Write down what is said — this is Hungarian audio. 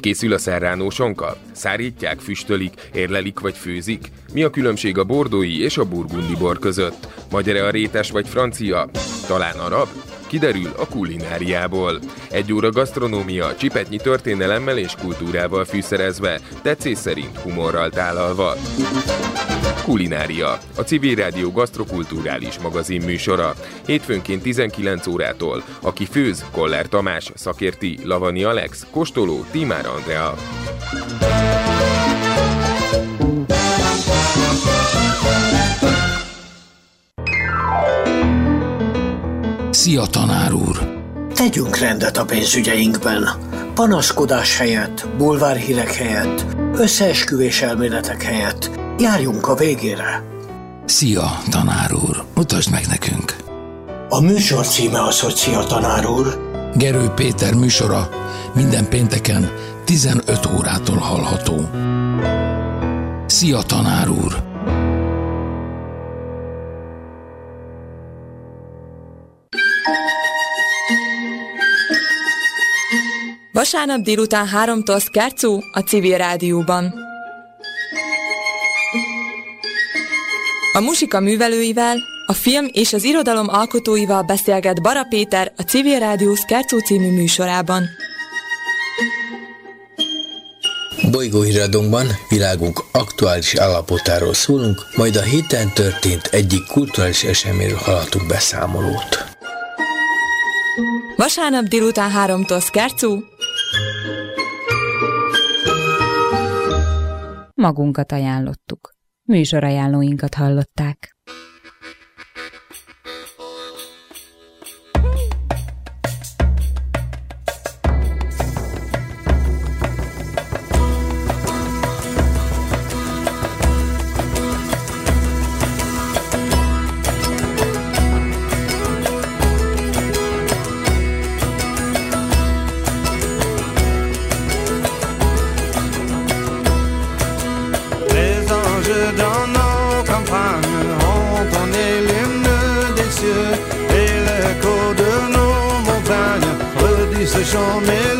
készül a serrano sonka? Szárítják, füstölik, érlelik vagy főzik? Mi a különbség a bordói és a burgundi bor között? Magyar-e a rétes vagy francia? Talán arab? Kiderül a kulináriából. 1 óra gasztronómia, csipetnyi történelemmel és kultúrával fűszerezve, tetszés szerint humorral tálalva. Kulinária, a Civil Rádió gasztrokulturális magazin műsora. Hétfőnként 19 órától. Aki főz, Koller Tamás, szakérti, Lavani Alex, kóstoló, Tímár Andrea. Szia, tanár úr! Tegyünk rendet a pénzügyeinkben. Panaszkodás helyett, bulvárhírek helyett, összeesküvés elméletek helyett járjunk a végére. Szia, tanár úr! Mutasd meg nekünk! A műsor címe az, hogy Szia, tanár úr! Gerő Péter műsora minden pénteken 15 órától hallható. Szia, tanár úr! Vasárnap délután 3-tól Scherzo a Civil Rádióban. A musika művelőivel, a film és az irodalom alkotóival beszélget Bara Péter a Civil Rádió Scherzo című műsorában. Bolygóhíradónkban világunk aktuális állapotáról szólunk, majd a héten történt egyik kulturális eseményről hallhatunk beszámolót. Vasárnap délután 3-tól Scherzo. Magunkat ajánlottuk. Műsorajánlóinkat hallották. Chant